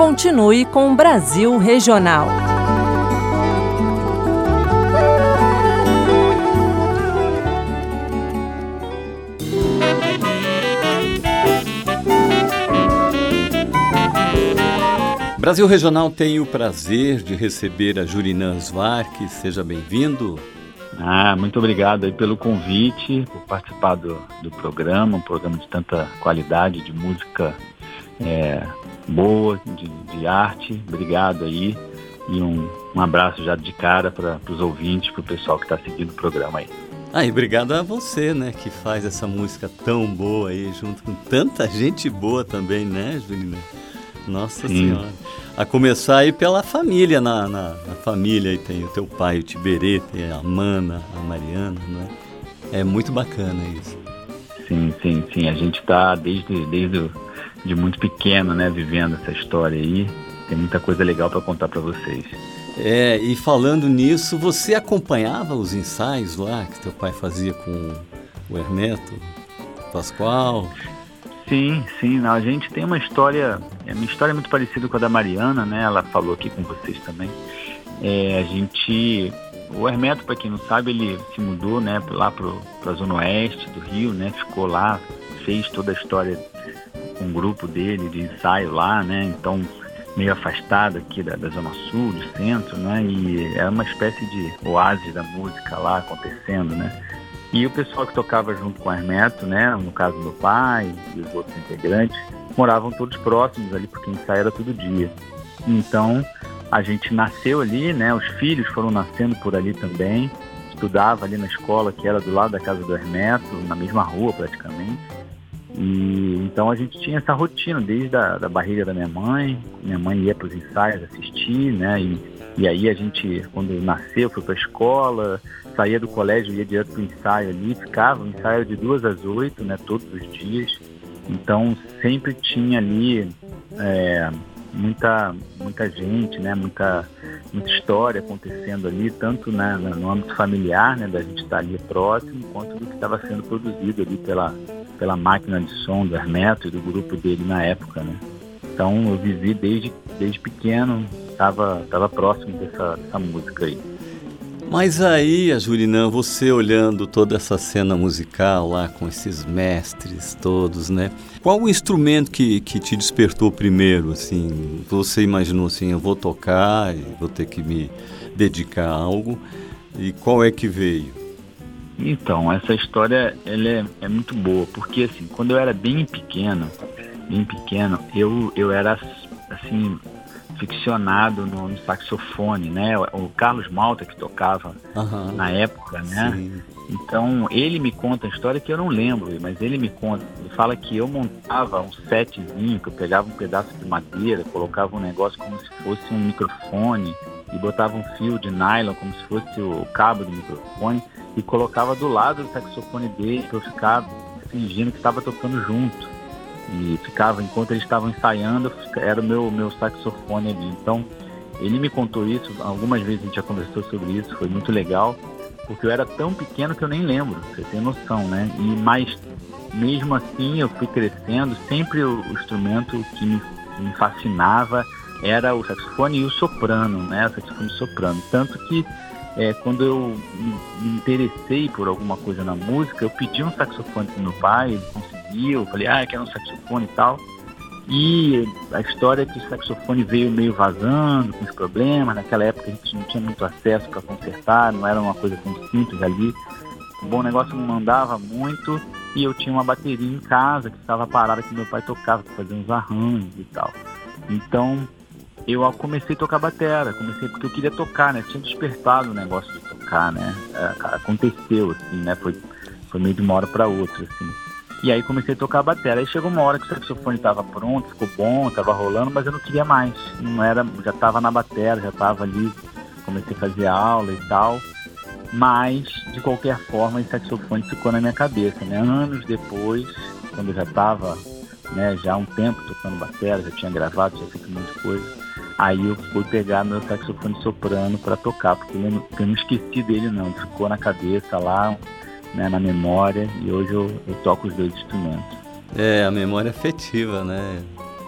Continue com o Brasil Regional. Brasil Regional tem o prazer de receber a Jurinã Svark. Seja bem-vindo. Muito obrigado aí pelo convite, por participar do programa, um programa de tanta qualidade, de música boa, de arte. Obrigado aí e um abraço já de cara para os ouvintes, para o pessoal que está seguindo o programa aí. E obrigado a você, né, que faz essa música tão boa aí, junto com tanta gente boa também, né, Jurinã? Nossa Senhora. A começar aí pela família, na família aí tem o teu pai, o Tiberê, tem a Mana, a Mariana, né? É muito bacana isso. Sim. A gente está desde de muito pequeno, né, vivendo essa história aí. Tem muita coisa legal para contar para vocês. E falando nisso, você acompanhava os ensaios lá que teu pai fazia com o Hermeto Pascoal? Sim, a gente tem uma história, minha história é muito parecida com a da Mariana, né? Ela falou aqui com vocês também. O Hermeto, para quem não sabe, ele se mudou, né, lá para a Zona Oeste do Rio, né? Ficou lá, fez toda a história com o grupo dele de ensaio lá, né? Então, meio afastado aqui da Zona Sul, do centro, né? E era uma espécie de oásis da música lá acontecendo, né? E o pessoal que tocava junto com o Hermeto, né, no caso do meu pai e os outros integrantes, moravam todos próximos ali, porque o ensaio era todo dia. Então, a gente nasceu ali, né, os filhos foram nascendo por ali também, estudava ali na escola que era do lado da casa do Hermeto, na mesma rua praticamente. E então a gente tinha essa rotina desde a barriga da minha mãe ia para os ensaios assistir, né, e aí a gente, quando nasceu, foi para a escola, saía do colégio, ia direto para o ensaio ali, ficava, o ensaio de 2 às 8, né, todos os dias. Então sempre tinha ali muita gente, né, muita história acontecendo ali, tanto, né, no âmbito familiar, né, da gente estar ali próximo, quanto do que estava sendo produzido ali pela máquina de som do Hermeto e do grupo dele na época, né. Então eu vivi desde pequeno, estava próximo dessa música aí. Mas aí, Jurinã, você olhando toda essa cena musical lá com esses mestres todos, né? Qual o instrumento que te despertou primeiro, assim? Você imaginou assim, eu vou tocar, vou ter que me dedicar a algo, e qual é que veio? Então, essa história ela é muito boa, porque assim, quando eu era bem pequeno, eu era assim, ficcionado no saxofone, né? O Carlos Malta que tocava na época, né? Sim. Então ele me conta a história que eu não lembro, mas ele me conta, ele fala que eu montava um setzinho, que eu pegava um pedaço de madeira, colocava um negócio como se fosse um microfone e botava um fio de nylon como se fosse o cabo do microfone e colocava do lado do saxofone dele para eu ficar fingindo que estava tocando junto. E ficava, enquanto eles estavam ensaiando, era o meu saxofone ali. Então, ele me contou isso, algumas vezes a gente já conversou sobre isso, foi muito legal, porque eu era tão pequeno que eu nem lembro, você tem noção, né? Mas, mesmo assim, eu fui crescendo, sempre o instrumento que me fascinava era o saxofone e o soprano, né? O saxofone soprano. Tanto que, quando eu me interessei por alguma coisa na música, eu pedi um saxofone pro meu pai, ele conseguiu, eu falei, eu quero um saxofone e tal. E a história é que o saxofone veio meio vazando, com os problemas, naquela época a gente não tinha muito acesso para consertar, não era uma coisa tão simples ali. O bom negócio não mandava muito, e eu tinha uma bateria em casa que estava parada, que meu pai tocava, que fazia uns arranjos e tal. Então, eu comecei a tocar batera, porque eu queria tocar, né? Tinha despertado o negócio de tocar, né? Aconteceu, assim, né? Foi meio de uma hora para outra, assim. E aí comecei a tocar batera. Aí chegou uma hora que o saxofone estava pronto, ficou bom, estava rolando, mas eu não queria mais. Já estava na batera, já estava ali, comecei a fazer aula e tal. Mas, de qualquer forma, o saxofone ficou na minha cabeça, né? Anos depois, quando eu já estava, né, já há um tempo tocando batera, já tinha gravado, já feito um monte de coisa. Aí eu fui pegar meu saxofone soprano para tocar, porque eu não esqueci dele não, ficou na cabeça lá, né, na memória, e hoje eu toco os dois instrumentos. A memória afetiva, né?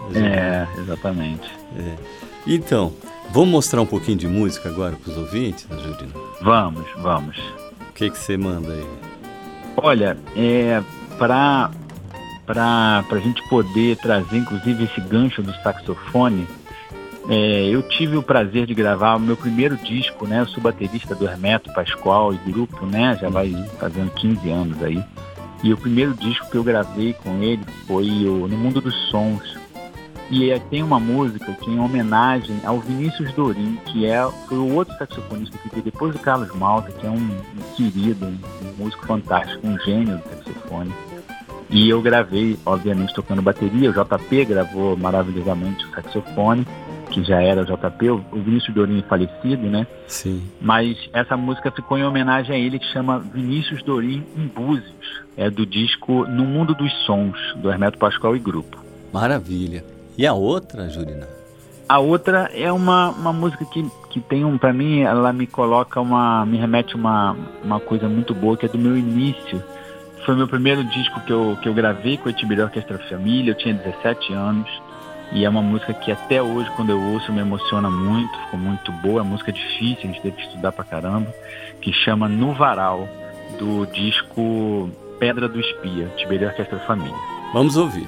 Exatamente. Então, vamos mostrar um pouquinho de música agora para os ouvintes, Jurina? Vamos. O que você manda aí? Olha, para a gente poder trazer, inclusive, esse gancho do saxofone, eu tive o prazer de gravar o meu primeiro disco, né? Eu sou baterista do Hermeto Pascoal e grupo, né? Já vai fazendo 15 anos aí. E o primeiro disco que eu gravei com ele foi No Mundo dos Sons. E tem uma música que é em homenagem ao Vinícius Dorim, que foi o outro saxofonista que veio depois do Carlos Malta, que é um querido, um músico fantástico, um gênio do saxofone. E eu gravei, obviamente, tocando bateria. O JP gravou maravilhosamente o saxofone, que já era o JP, o Vinícius Dorim falecido, né? Sim. Mas essa música ficou em homenagem a ele, que chama Vinícius Dorim em Búzios. É do disco No Mundo dos Sons, do Hermeto Pascoal e grupo. Maravilha. E a outra, Jurina? A outra é uma música que tem pra mim, ela me remete uma coisa muito boa, que é do meu início. Foi meu primeiro disco que eu gravei com a Tibiri Orquestra Família, eu tinha 17 anos. E é uma música que até hoje, quando eu ouço, me emociona muito, ficou muito boa. É uma música difícil, a gente teve que estudar pra caramba, que chama No Varal, do disco Pedra do Espia, Tibiri Orquestra Família. Vamos ouvir.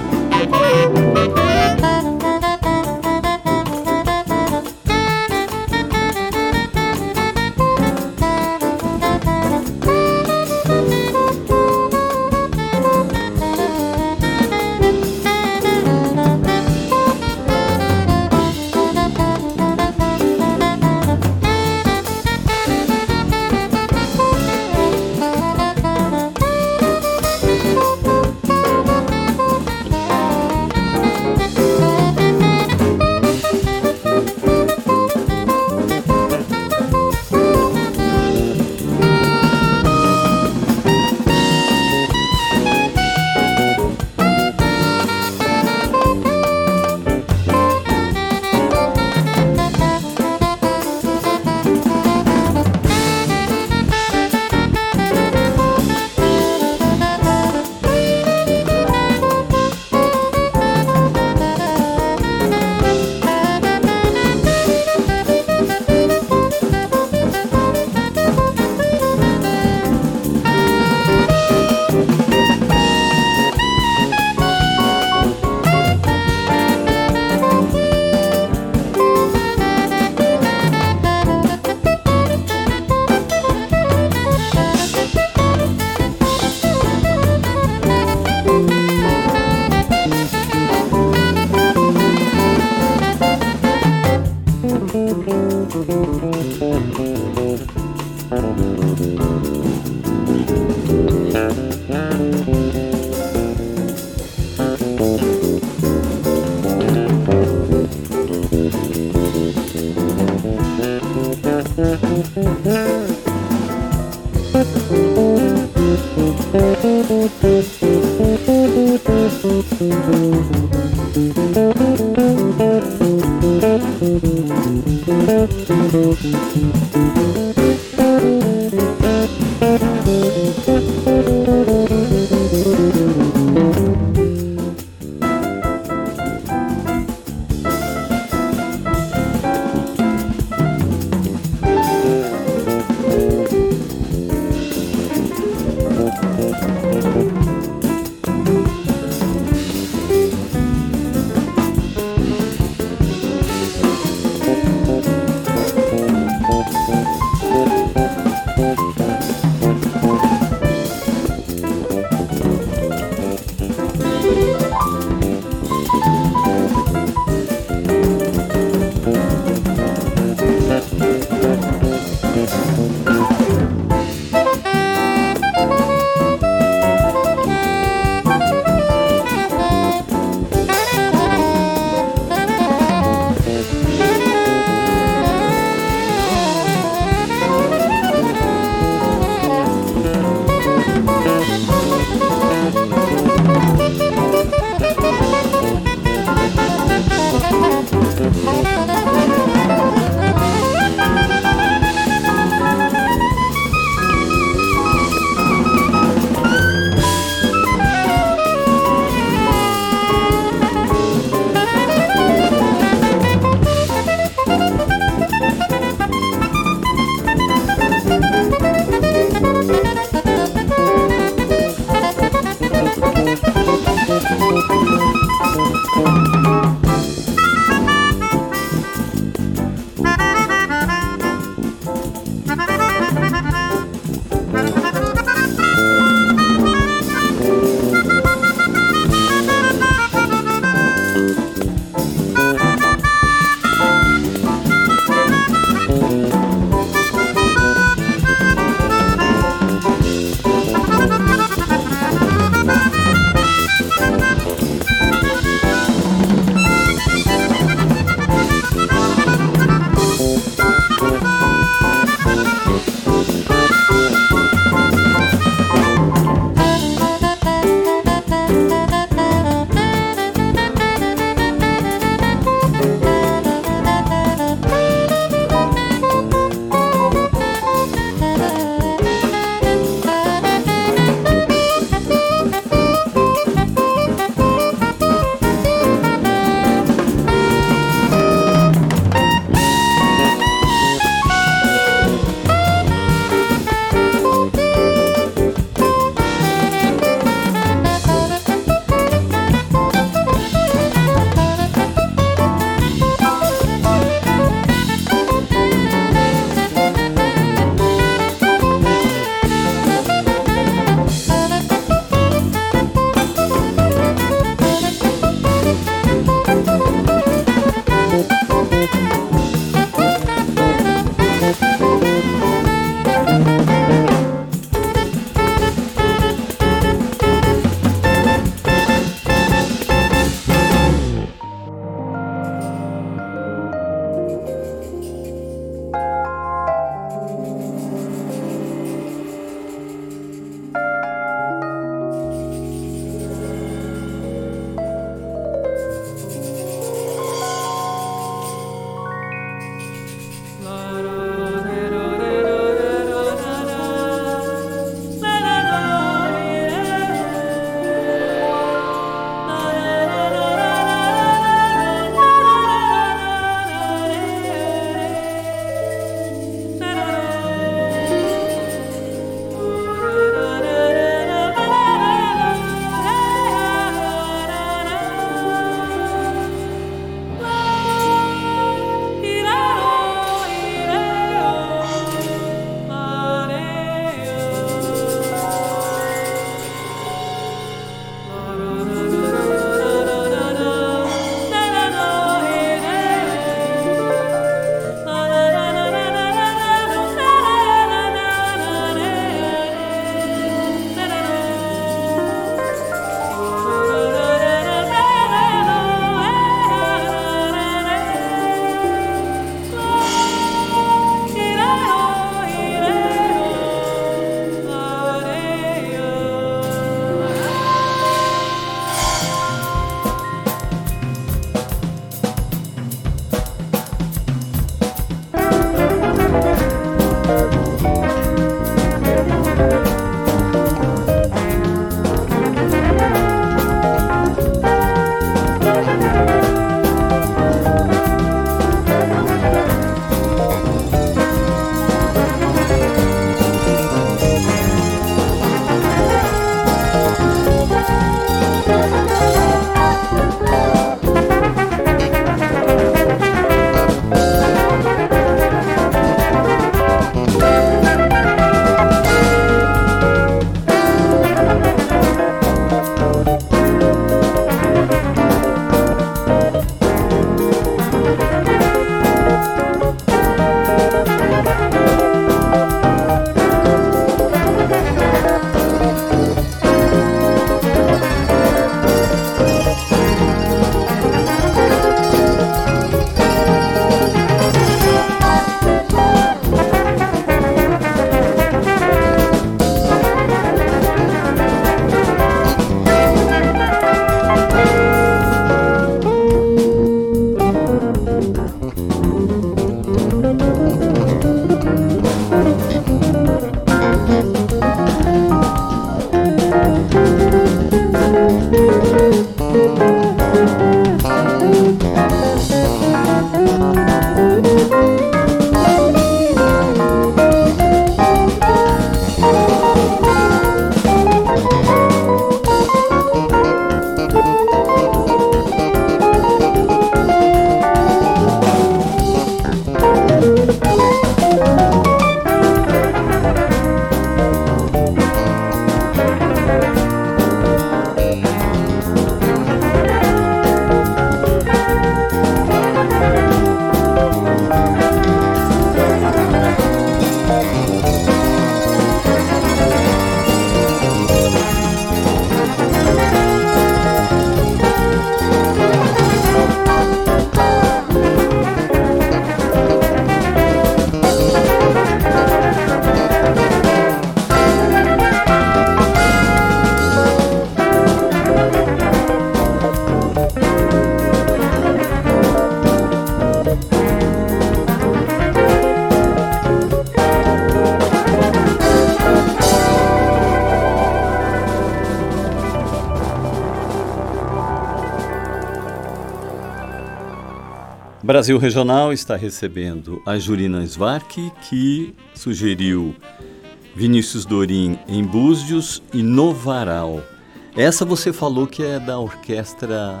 Brasil Regional está recebendo a Julina Svark, que sugeriu Vinícius Dorim em Búzios e No Varal. Essa você falou que é da orquestra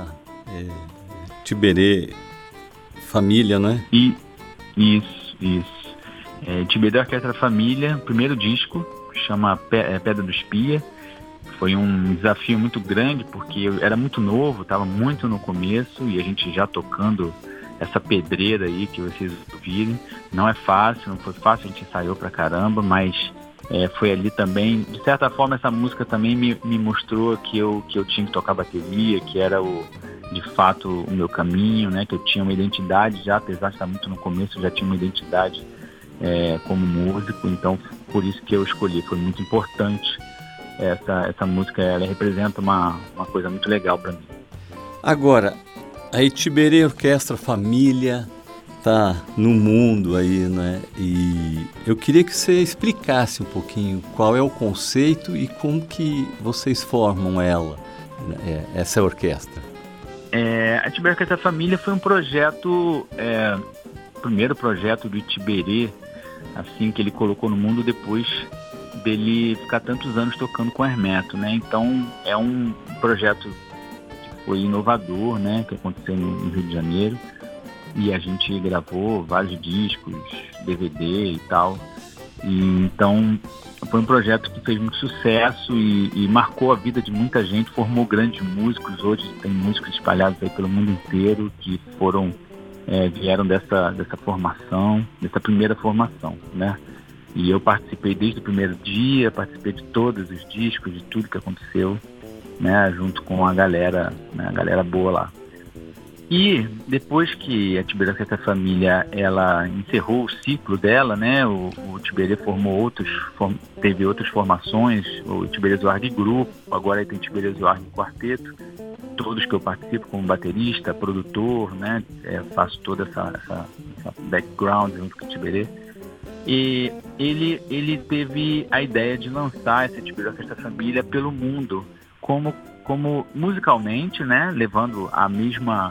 Tiberê Família, né? Isso. Tiberê Orquestra Família, primeiro disco, chama Pedra do Espia. Foi um desafio muito grande, porque eu era muito novo, estava muito no começo, e a gente já tocando essa pedreira aí que vocês ouvirem. Não é fácil, não foi fácil, a gente ensaiou pra caramba, mas foi ali também, de certa forma essa música também me mostrou que eu tinha que tocar bateria, que era de fato o meu caminho, né? Que eu tinha uma identidade já, apesar de estar muito no começo, eu já tinha uma identidade como músico, então por isso que eu escolhi, foi muito importante. Essa música, ela representa uma coisa muito legal para mim. Agora, a Itiberê Orquestra Família tá no mundo aí, né? E eu queria que você explicasse um pouquinho qual é o conceito e como que vocês formam essa orquestra. A Itiberê Orquestra Família foi um projeto, o primeiro projeto do Itiberê, assim, que ele colocou no mundo depois dele ficar tantos anos tocando com o Hermeto, né? Então é um projeto que foi inovador, né? Que aconteceu no Rio de Janeiro, e a gente gravou vários discos, DVD e tal, e então foi um projeto que fez muito sucesso e marcou a vida de muita gente, formou grandes músicos. Hoje tem músicos espalhados aí pelo mundo inteiro que vieram dessa formação, dessa primeira formação, né? E eu participei desde o primeiro dia, participei de todos os discos, de tudo que aconteceu, né, junto com a galera, né, a galera boa lá. E depois que a Itiberê Orquestra Família, ela encerrou o ciclo dela, né, o Itiberê teve outras formações, o Itiberê Zuardi Grupo, agora tem Itiberê Zuardi Quarteto, todos que eu participo como baterista, produtor, né, faço toda essa background junto com o Itiberê. E ele teve a ideia de lançar essa Itiberê Orquestra Família pelo mundo, como musicalmente, né, levando a mesma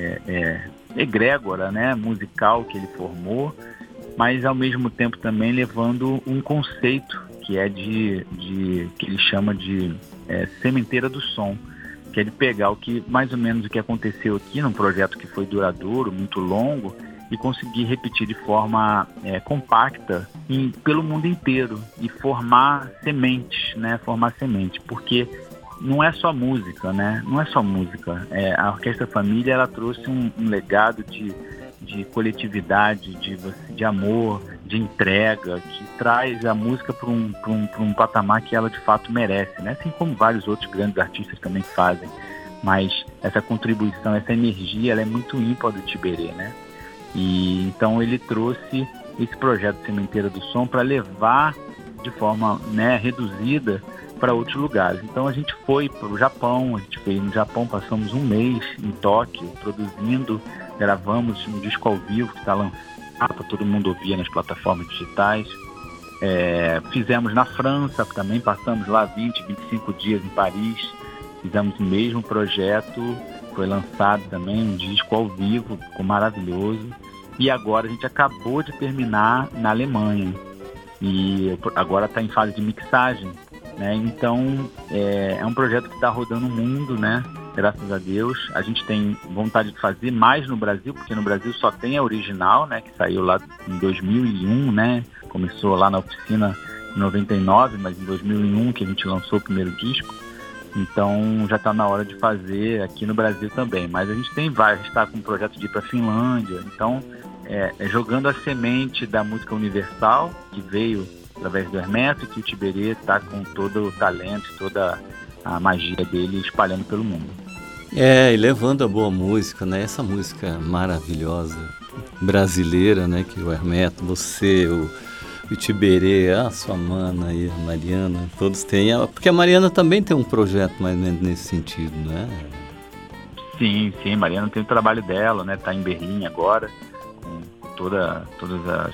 egrégora, né, musical que ele formou, mas ao mesmo tempo também levando um conceito que é que ele chama de sementeira do som, que é de pegar mais ou menos o que aconteceu aqui num projeto que foi duradouro, muito longo, e conseguir repetir de forma compacta pelo mundo inteiro e formar sementes, né? Formar semente, porque não é só música, né? Não é só música. A Orquestra Família, ela trouxe um legado de coletividade, de amor, de entrega, que traz a música para um patamar que ela de fato merece, né? Assim como vários outros grandes artistas também fazem. Mas essa contribuição, essa energia, ela é muito ímpar do Itiberê, né? E então ele trouxe esse projeto Sementeira do Som para levar de forma, né, reduzida para outros lugares. Então a gente foi para o Japão, no Japão, passamos um mês em Tóquio produzindo, gravamos um disco ao vivo que está lançado para todo mundo ouvir nas plataformas digitais. Fizemos na França também, passamos lá 25 dias em Paris, fizemos o mesmo projeto, foi lançado também um disco ao vivo, ficou maravilhoso. E agora a gente acabou de terminar na Alemanha e agora está em fase de mixagem, né? Então é um projeto que está rodando o mundo, né? Graças a Deus. A gente tem vontade de fazer mais no Brasil, porque no Brasil só tem a original, né? Que saiu lá em 2001, né? Começou lá na oficina em 99, mas em 2001 que a gente lançou o primeiro disco. Então já está na hora de fazer aqui no Brasil também. Mas a gente está com um projeto de ir para a Finlândia. Então, jogando a semente da música universal, que veio através do Hermeto, e que o Itiberê está com todo o talento, toda a magia dele espalhando pelo mundo. E levando a boa música, né? Essa música maravilhosa, brasileira, né? Que o Hermeto, você, o Itiberê, a sua mana aí, a Mariana, todos têm. Porque a Mariana também tem um projeto mais ou menos nesse sentido, né? Sim, a Mariana tem o trabalho dela, né? Tá em Berlim agora, com todas as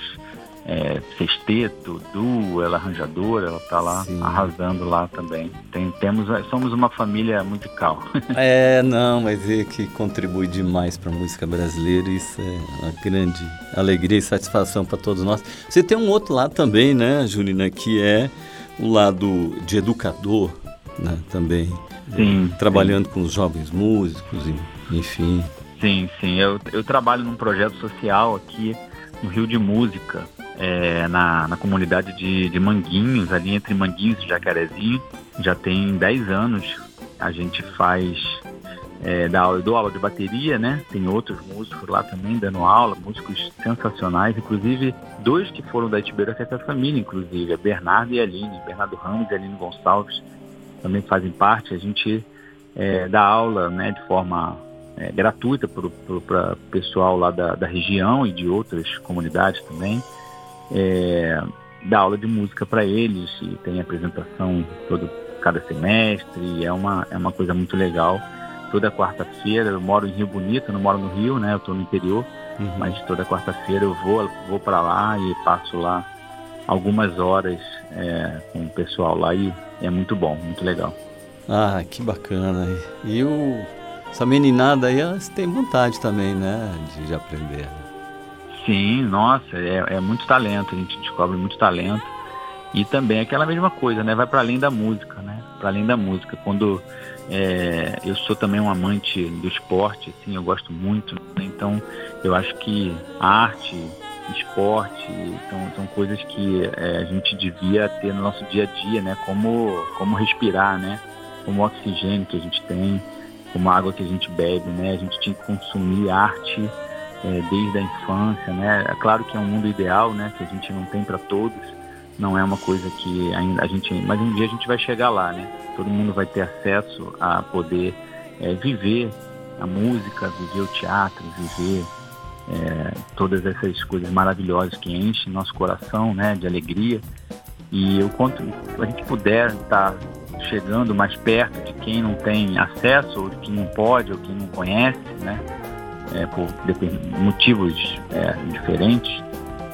sexteto, duo, ela é arranjadora, ela tá lá. Sim. Arrasando lá também. Somos uma família musical. Mas que contribui demais para a música brasileira, isso é uma grande alegria e satisfação para todos nós. Você tem um outro lado também, né, Julina, que é o lado de educador, né, também. Sim. Trabalhando com os jovens músicos, enfim. Sim. Eu trabalho num projeto social aqui no Rio de Música, na comunidade de Manguinhos, ali entre Manguinhos e Jacarezinho. Já tem 10 anos. A gente faz eu dou aula de bateria, né? Tem outros músicos lá também dando aula, músicos sensacionais, inclusive 2 que foram da Itibeira, que é a família, inclusive, a Bernardo e a Aline, Bernardo Ramos e a Aline Gonçalves também fazem parte. A gente dá aula, né, de forma gratuita para o pessoal lá da região e de outras comunidades também. Dá aula de música para eles e tem apresentação cada semestre, é uma coisa muito legal. Toda quarta-feira, eu moro em Rio Bonito, eu não moro no Rio, né? Eu estou no interior, mas toda quarta-feira eu vou para lá e passo lá algumas horas com o pessoal lá e é muito bom, muito legal. Ah, que bacana. E essa meninada aí, elas têm vontade também, né, de aprender. Sim, nossa, é muito talento, a gente descobre muito talento. E também aquela mesma coisa, né? Vai para além da música, né? Para além da música. Quando eu sou também um amante do esporte, assim, eu gosto muito, né? Então eu acho que arte, esporte, são coisas que a gente devia ter no nosso dia a dia, né? Como respirar, né? Como o oxigênio que a gente tem, como a água que a gente bebe, né? A gente tinha que consumir arte desde a infância, né? É claro que é um mundo ideal, né? Que a gente não tem para todos. Não é uma coisa que ainda mas um dia a gente vai chegar lá, né? Todo mundo vai ter acesso a poder viver a música, viver o teatro, viver todas essas coisas maravilhosas que enchem nosso coração, né, de alegria. E o quanto a gente puder estar chegando mais perto de quem não tem acesso, ou de quem não pode, ou quem não conhece, né, por motivos diferentes,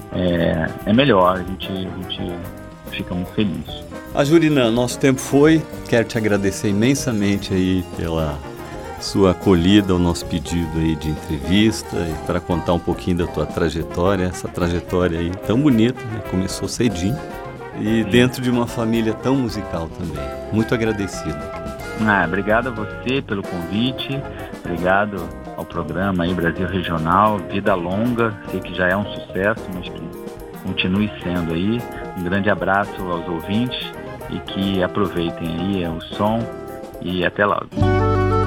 é melhor, a gente fica muito feliz. Jurinã, nosso tempo foi. Quero te agradecer imensamente aí pela sua acolhida ao nosso pedido aí de entrevista e para contar um pouquinho da tua trajetória, essa trajetória aí tão bonita, né? Começou cedinho e dentro de uma família tão musical também. Muito agradecido. Obrigado a você pelo convite, obrigado ao programa aí Brasil Regional, vida longa, sei que já é um sucesso, mas que continue sendo aí. Um grande abraço aos ouvintes e que aproveitem aí o som e até logo.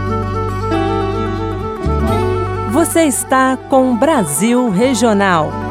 Você está com Brasil Regional.